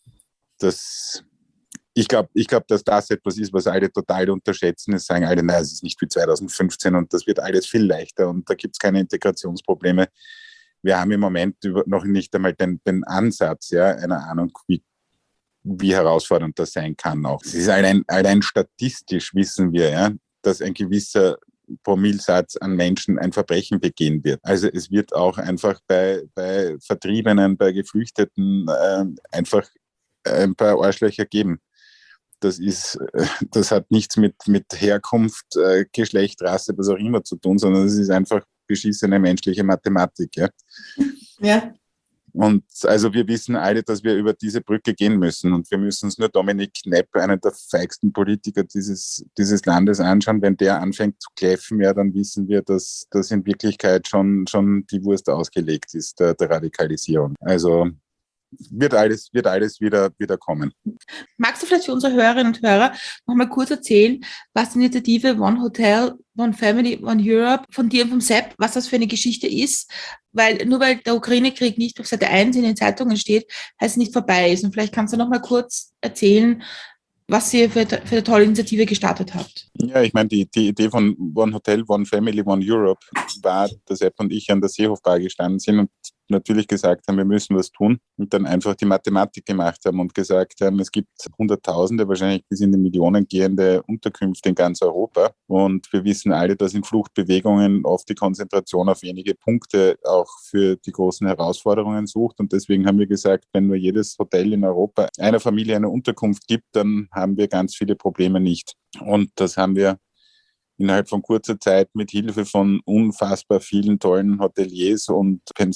Das Ich glaube, ich glaub, dass das etwas ist, was alle total unterschätzen. Es sagen alle, nein, es ist nicht wie zwanzig fünfzehn und das wird alles viel leichter und da gibt es keine Integrationsprobleme. Wir haben im Moment noch nicht einmal den, den Ansatz, ja, einer Ahnung, wie, wie herausfordernd das sein kann auch. Es ist allein, allein statistisch wissen wir, ja, dass ein gewisser Promillsatz an Menschen ein Verbrechen begehen wird. Also es wird auch einfach bei, bei Vertriebenen, bei Geflüchteten äh, einfach ein paar Arschlöcher geben. Das ist, das hat nichts mit, mit Herkunft, äh, Geschlecht, Rasse, was auch immer zu tun, sondern es ist einfach beschissene menschliche Mathematik. Ja? Ja. Und also wir wissen alle, dass wir über diese Brücke gehen müssen und wir müssen uns nur Dominik Knepp, einen der feigsten Politiker dieses, dieses Landes, anschauen. Wenn der anfängt zu kläffen, ja, dann wissen wir, dass das in Wirklichkeit schon, schon die Wurst ausgelegt ist, der, der Radikalisierung. Also wird alles, wird alles wieder, wieder kommen. Magst du vielleicht für unsere Hörerinnen und Hörer noch mal kurz erzählen, was die Initiative One Hotel, One Family, One Europe von dir und vom Sepp, was das für eine Geschichte ist? Weil nur weil der Ukraine-Krieg nicht auf Seite eins in den Zeitungen steht, heißt es nicht vorbei ist. Und vielleicht kannst du noch mal kurz erzählen, was ihr für, für eine tolle Initiative gestartet habt. Ja, ich meine, die, die Idee von One Hotel, One Family, One Europe war, dass Sepp und ich an der Seehofbar gestanden sind und natürlich gesagt haben, wir müssen was tun und dann einfach die Mathematik gemacht haben und gesagt haben, es gibt Hunderttausende, wahrscheinlich bis in die Millionen gehende Unterkünfte in ganz Europa und wir wissen alle, dass in Fluchtbewegungen oft die Konzentration auf wenige Punkte auch für die großen Herausforderungen sucht und deswegen haben wir gesagt, wenn nur jedes Hotel in Europa einer Familie eine Unterkunft gibt, dann haben wir ganz viele Probleme nicht. Und das haben wir innerhalb von kurzer Zeit mit Hilfe von unfassbar vielen tollen Hoteliers und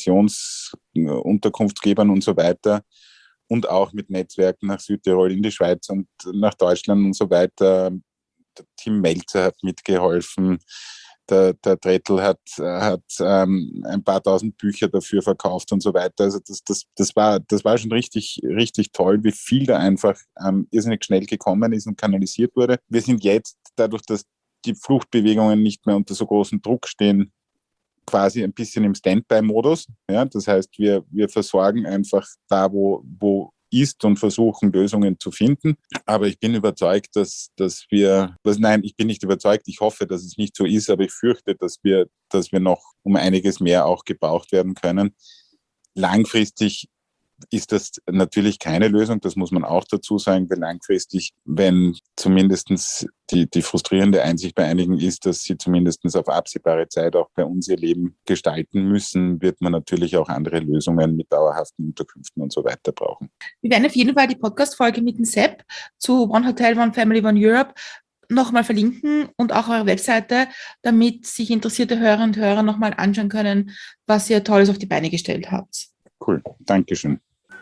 Pensionsunterkunftsgebern und so weiter und auch mit Netzwerken nach Südtirol, in die Schweiz und nach Deutschland und so weiter. Der Tim Melzer hat mitgeholfen, der, der Trettl hat, hat ähm, ein paar tausend Bücher dafür verkauft und so weiter. Also das, das, das, war, das war schon richtig, richtig toll, wie viel da einfach ähm, irrsinnig schnell gekommen ist und kanalisiert wurde. Wir sind jetzt, dadurch, dass die Fluchtbewegungen nicht mehr unter so großem Druck stehen, quasi ein bisschen im Standby-Modus. Ja, das heißt, wir, wir versorgen einfach da, wo, wo ist und versuchen, Lösungen zu finden. Aber ich bin überzeugt, dass, dass wir, was, nein, ich bin nicht überzeugt, ich hoffe, dass es nicht so ist, aber ich fürchte, dass wir, dass wir noch um einiges mehr auch gebraucht werden können. Langfristig ist das natürlich keine Lösung, das muss man auch dazu sagen, weil langfristig, wenn zumindest die, die frustrierende Einsicht bei einigen ist, dass sie zumindest auf absehbare Zeit auch bei uns ihr Leben gestalten müssen, wird man natürlich auch andere Lösungen mit dauerhaften Unterkünften und so weiter brauchen. Wir werden auf jeden Fall die Podcast-Folge mit dem Sepp zu One Hotel, One Family, One Europe nochmal verlinken und auch eure Webseite, damit sich interessierte Hörerinnen und Hörer nochmal anschauen können, was ihr Tolles auf die Beine gestellt habt. Cool, Dankeschön.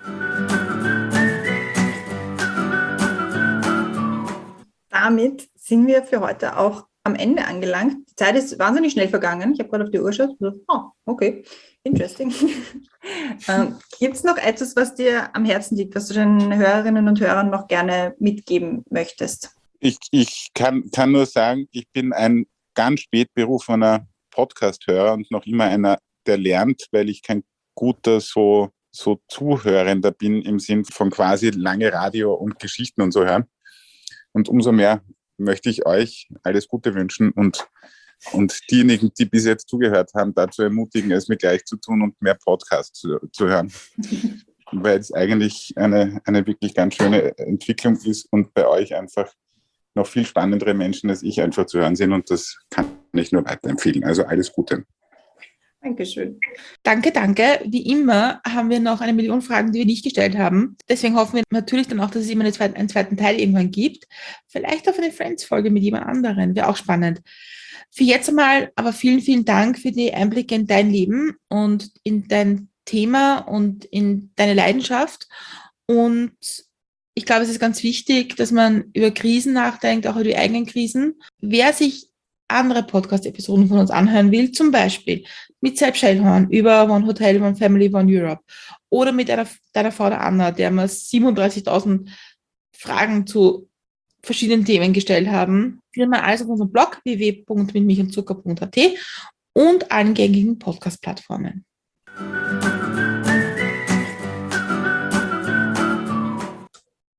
Damit sind wir für heute auch am Ende angelangt. Die Zeit ist wahnsinnig schnell vergangen. Ich habe gerade auf die Uhr geschaut. Oh, okay, interesting. ähm, Gibt es noch etwas, was dir am Herzen liegt, was du den Hörerinnen und Hörern noch gerne mitgeben möchtest? Ich, ich kann, kann nur sagen, ich bin ein ganz spät berufener Podcast-Hörer und noch immer einer, der lernt, weil ich kein guter so, so Zuhörender bin im Sinn von quasi lange Radio und Geschichten und so hören. Und umso mehr möchte ich euch alles Gute wünschen und, und diejenigen, die bis jetzt zugehört haben, dazu ermutigen, es mir gleich zu tun und mehr Podcasts zu, zu hören. Weil es eigentlich eine, eine wirklich ganz schöne Entwicklung ist und bei euch einfach noch viel spannendere Menschen als ich einfach zu hören sind und das kann ich nur weiterempfehlen. Also alles Gute. Dankeschön. Danke, danke. Wie immer haben wir noch eine Million Fragen, die wir nicht gestellt haben. Deswegen hoffen wir natürlich dann auch, dass es immer eine zweite, einen zweiten Teil irgendwann gibt. Vielleicht auf eine Friends-Folge mit jemand anderen. Wäre auch spannend. Für jetzt einmal aber vielen, vielen Dank für die Einblicke in dein Leben und in dein Thema und in deine Leidenschaft. Und ich glaube, es ist ganz wichtig, dass man über Krisen nachdenkt, auch über die eigenen Krisen. Wer sich andere Podcast-Episoden von uns anhören will, zum Beispiel mit Sepp Schellhorn über One Hotel, One Family, One Europe oder mit einer, deiner Frau der Anna, der wir siebenunddreißigtausend Fragen zu verschiedenen Themen gestellt haben, findet man alles auf unserem Blog w w w punkt mit milch und zucker punkt a t und allen gängigen Podcast-Plattformen.